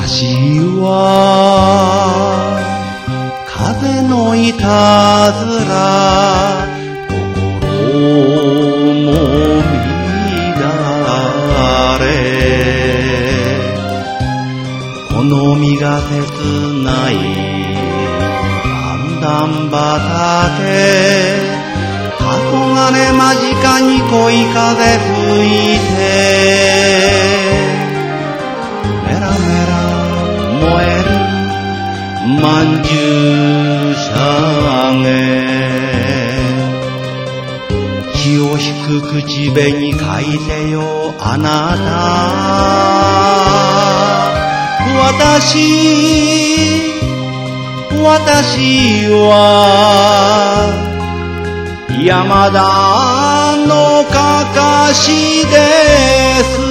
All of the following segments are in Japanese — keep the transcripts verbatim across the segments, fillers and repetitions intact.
私は風のいたずら心も乱れ好みが切ない段々畑憧れ間近に恋風吹いてメラメラ燃えるまんじゅうしゃげ気を引く口紅書いてよあなた私私は山田のかかしです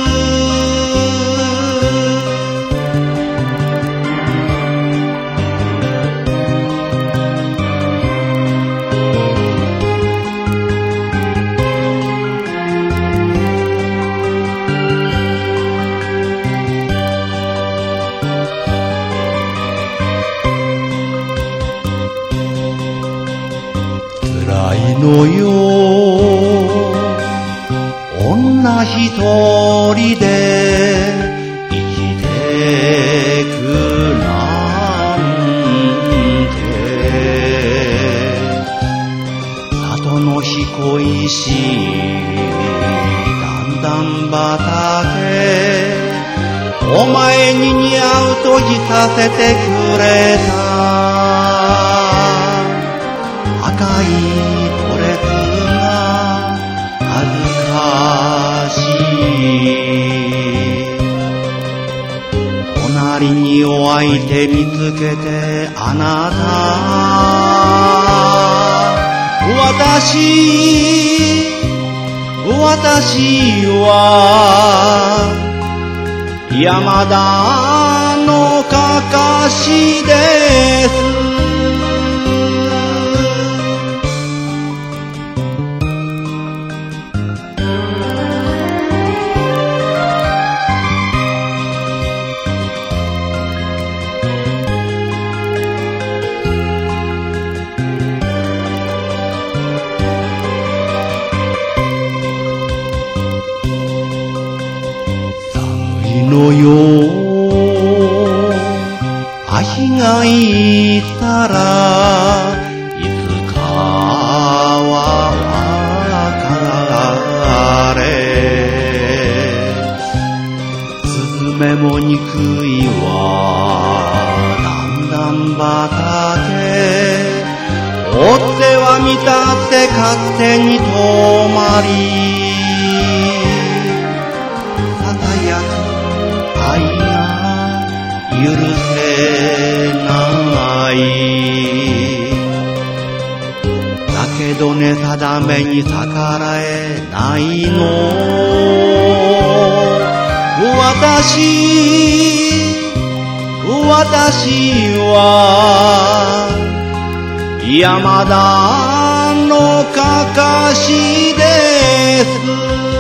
辛いのよ女一人で生きてくなんて里の彦石段々畑お前に似合うと着させてくれた赤いドレスが恥ずかしい隣にお相手見つけてあなた私私は山田のかかしですのよ秋がいたらいつかは別れスズメも憎いわ段々畑追っては見たって勝手に止まり愛が許せないだけどね定めに逆らえないの私私は山田のかかしです